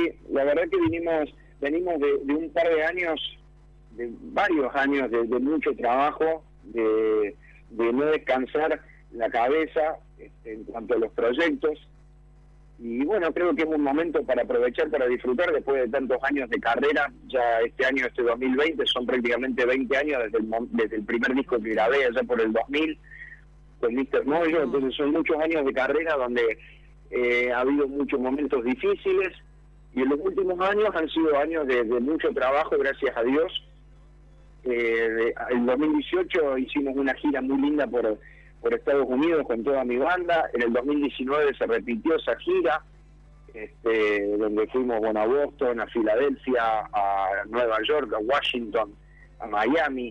la verdad que venimos de un par de años, de varios años de mucho trabajo, de no descansar la cabeza en cuanto a los proyectos. Y bueno, creo que es un momento para aprovechar, para disfrutar después de tantos años de carrera. Ya este 2020, son prácticamente 20 años desde el primer disco que grabé allá por el 2000 con Mr. Moyo. Entonces son muchos años de carrera donde ha habido muchos momentos difíciles, y en los últimos años han sido años de mucho trabajo, gracias a Dios. En 2018 hicimos una gira muy linda por Estados Unidos con toda mi banda. En el 2019 se repitió esa gira, donde fuimos, bueno, a Boston, a Filadelfia, a Nueva York, a Washington, a Miami.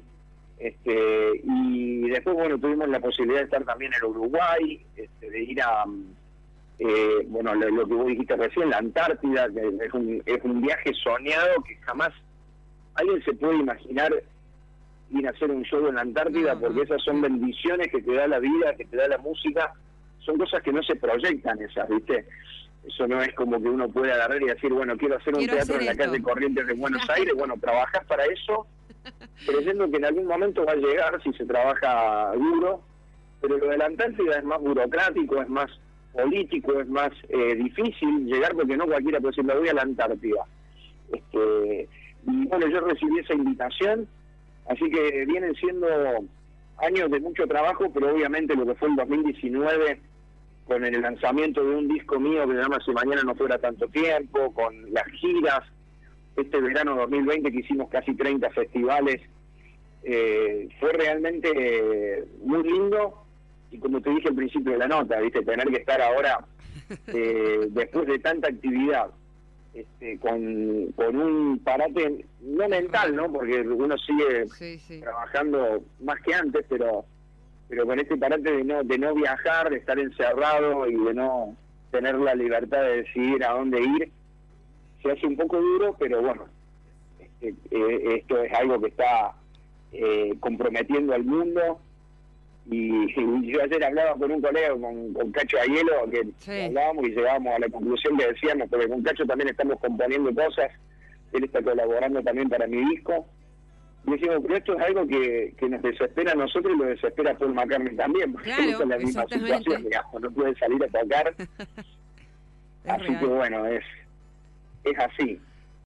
Y después, bueno, tuvimos la posibilidad de estar también en Uruguay, de ir a, bueno, lo que vos dijiste recién, la Antártida, que es un viaje soñado que jamás alguien se puede imaginar ir a hacer un show en la Antártida, porque esas son bendiciones que te da la vida, que te da la música. Son cosas que no se proyectan esas, ¿viste? Eso no es como que uno puede agarrar y decir, bueno, quiero hacer un teatro en la calle Corrientes de Buenos Aires. Bueno, trabajás para eso, creyendo que en algún momento va a llegar si se trabaja duro, pero lo de la Antártida es más burocrático, es más político, es más difícil llegar, porque no cualquiera puede decir, me voy a la Antártida. Y bueno, yo recibí esa invitación, así que vienen siendo años de mucho trabajo, pero obviamente lo que fue el 2019, con el lanzamiento de un disco mío que se llama Si Mañana No Fuera Tanto Tiempo, con las giras, este verano 2020 que hicimos casi 30 festivales, fue realmente muy lindo. Y como te dije al principio de la nota, ¿viste? Tener que estar ahora, después de tanta actividad, con un parate, no mental, ¿no? Porque uno sigue trabajando más que antes, pero con este parate de no viajar, de estar encerrado y de no tener la libertad de decidir a dónde ir, se hace un poco duro, pero bueno, esto es algo que está comprometiendo al mundo. Y yo ayer hablaba con un colega, con Cacho Aiello, que hablábamos y llegábamos a la conclusión que decíamos, porque con Cacho también estamos componiendo cosas, él está colaborando también para mi disco, y decimos, pero esto es algo que nos desespera a nosotros y lo desespera a Paul McCartney también, porque estamos en la misma situación, digamos, no puede salir a tocar. Así que bueno, es así.